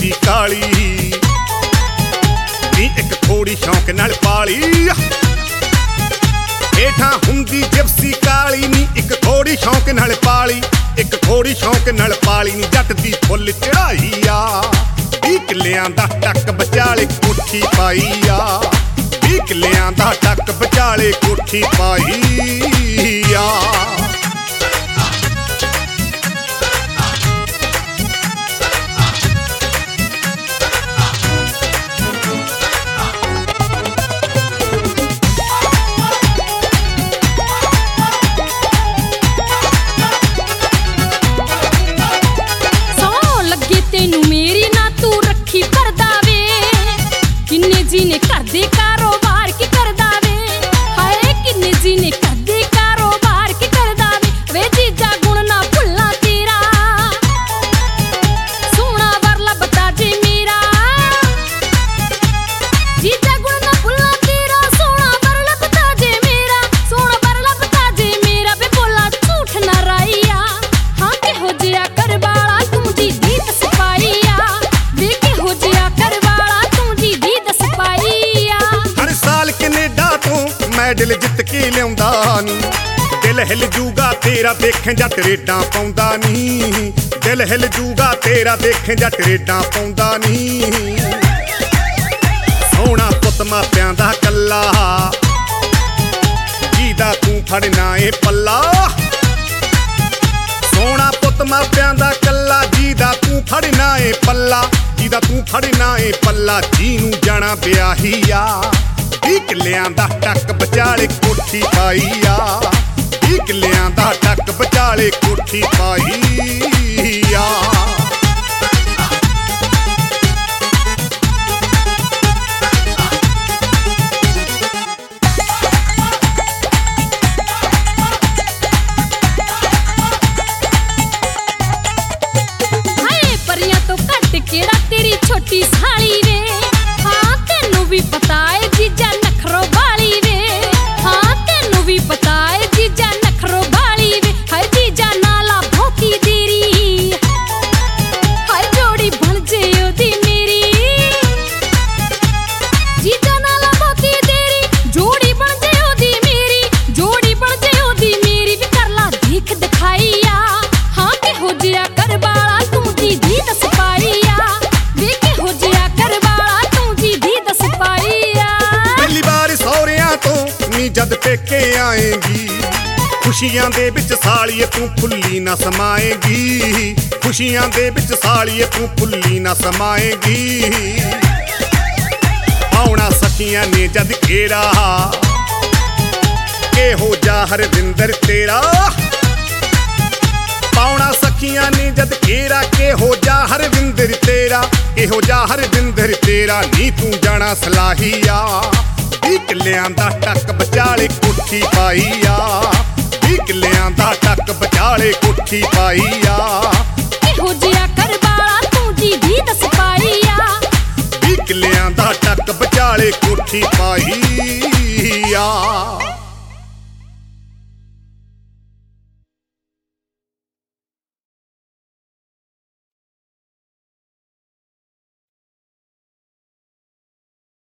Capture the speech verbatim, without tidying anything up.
Gypsy काली नी एक थोड़ी शौक नाल पाली। हेठां हुंदी जिप्सी काली नी एक थोड़ी शौक नाल पाली, एक थोड़ी शौक नाल पाली नी जट दी फुल चढ़ाई आ। बीह किल्लियां दा टक विचाले कोठी पाई आ, बीह किल्लियां दा टक विचाले कोठी पाई आ। जिने करदे कारोबार की करदा वे, हाय किन्ने जिने करदे कारोबार की करदा वे। वे जीजा गुण ना भुल्ला तेरा, सोना वरला बता जे मेरा। जीजा गुण ना भुल्ला तेरा, सोना वरला बता जे मेरा, सोना वरला बता जे मेरा। वे बोला झूठ ना राइया, हां केहो जिया करवाला तू जी दी दस पाईया, वे केहो जिया करवाला तू जी दी दस पाईया। हर साल कनेडा तो मैडल जित के लियाउंदा नी, दिल हिल जूगा तेरा देखें जट रेडां पाउंदा नी, दिल हिल जूगा तेरा देखें जट रेडां पाउंदा नी। सोहना पुत मापियां दा कल्ला जीदा तू फड़ना ए पल्ला, सोहना पुत मापियां दा कल्ला जीदा तू फड़ना ए पल्ला, जीदा तू फड़ना ए पल्ला। जी नूं जाना ब्याही आ, बीह किल्लियां दा टक विचाले कोठी पाई आ, बीह किल्लियां दा टक विचाले कोठी पाई आ। केड़ा तेरी छोटी साली वे, हाँ तेनू भी पता है जीजा नखरो वाली वे, हाँ तेनू भी पता है जीजा नखरो वाली वे। हर जीजा नाला भौकी तेरी, हर जोड़ी बन जे ओदी मेरी। जीजा नाला भौकी तेरी, जोड़ी बन जे ओदी मेरी, जोड़ी बन जे ओदी मेरी। भी कर ला देख दिखाईया, हाँ केहो जिया करवाला तू जी दी दस पाईया, जद पेके आएगी खुशियां दे विच सालिए तू फुल्ली ना समाएगी, खुशियां दे विच सालिए तू फुल्ली ना समाएगी। आउणा सखियां ने जद घेरा केहो जा हरविंदर तेरा, पाउणा सखियां ने जद घेरा केहो जा हरविंदर तेरा, केहो जा हरविंदर तेरा। नी तू जाना सलाहिया, बीह किल्लियां दा टक विचाले कोठी पाई आ, बीह किल्लियां दा टक विचाले कोठी पाई आ। केहो जिया करवाला तू जी दी दस पाईया, बीह किल्लियां दा टक विचाले कोठी पाई आ।